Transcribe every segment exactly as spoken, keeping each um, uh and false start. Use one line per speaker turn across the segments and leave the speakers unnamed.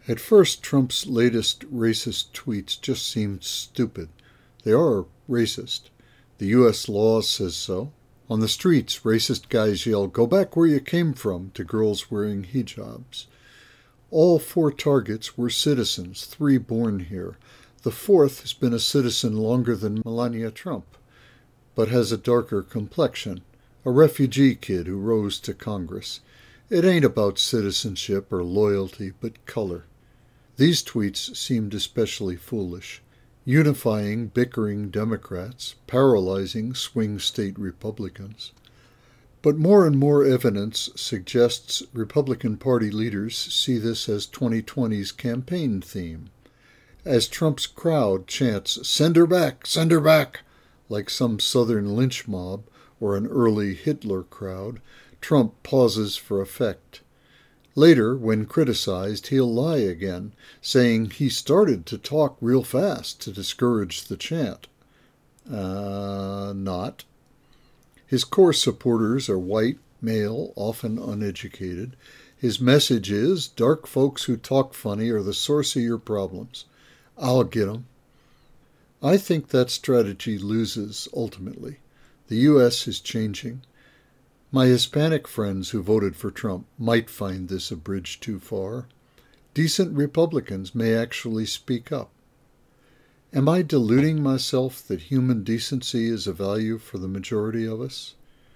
At first, Trump's latest racist tweets just seemed stupid. They are racist. The U S law says so. On the streets, racist guys yell, "Go back where you came from," to girls wearing hijabs. All four targets were citizens, three born here. The fourth has been a citizen longer than Melania Trump, but has a darker complexion, a refugee kid who rose to Congress. It ain't about citizenship or loyalty, but color. These tweets seemed especially foolish, unifying bickering Democrats, paralyzing swing state Republicans. But more and more evidence suggests Republican Party leaders see this as twenty twenty's campaign theme. As Trump's crowd chants, "Send her back, send her back," like some Southern lynch mob or an early Hitler crowd, Trump pauses for effect. Later, when criticized, he'll lie again, saying he started to talk real fast to discourage the chant. Uh, not. His core supporters are white, male, often uneducated. His message is, dark folks who talk funny are the source of your problems. I'll get 'em. I think that strategy loses ultimately. The U S is changing. My Hispanic friends who voted for Trump might find this a bridge too far. Decent Republicans may actually speak up. Am I deluding myself that human decency is a value for the majority of us?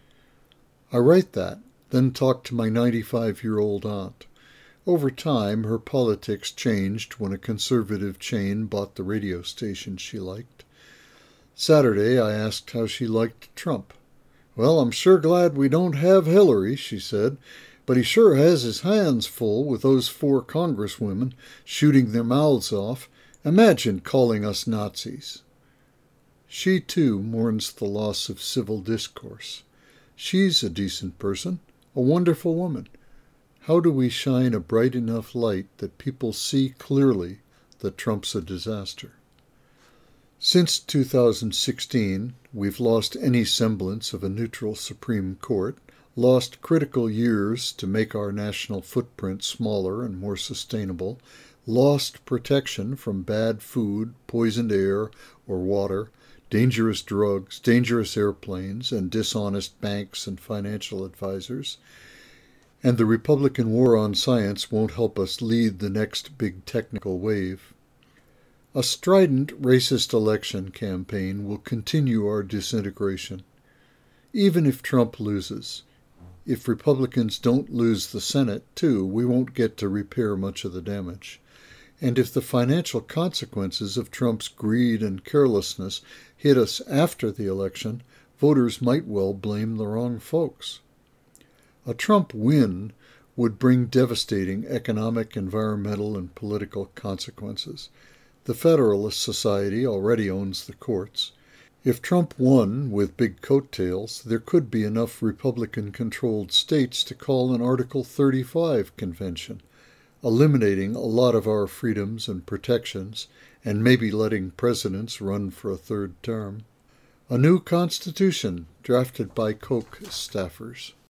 I write that, then talk to my ninety-five-year-old aunt. Over time, her politics changed when a conservative chain bought the radio station she liked. Saturday, I asked how she liked Trump. "Well, I'm sure glad we don't have Hillary," she said, "but he sure has his hands full with those four congresswomen shooting their mouths off. Imagine calling us Nazis." She, too, mourns the loss of civil discourse. She's a decent person, a wonderful woman. How do we shine a bright enough light that people see clearly that Trump's a disaster? Since two thousand sixteen, we've lost any semblance of a neutral Supreme Court, lost critical years to make our national footprint smaller and more sustainable, lost protection from bad food, poisoned air or water, dangerous drugs, dangerous airplanes, and dishonest banks and financial advisors. And the Republican war on science won't help us lead the next big technical wave. A strident racist election campaign will continue our disintegration. Even if Trump loses, if Republicans don't lose the Senate, too, we won't get to repair much of the damage. And if the financial consequences of Trump's greed and carelessness hit us after the election, voters might well blame the wrong folks. A Trump win would bring devastating economic, environmental, and political consequences. The Federalist Society already owns the courts. If Trump won with big coattails, there could be enough Republican-controlled states to call an Article thirty-five convention, eliminating a lot of our freedoms and protections, and maybe letting presidents run for a third term. A new constitution drafted by Koch staffers.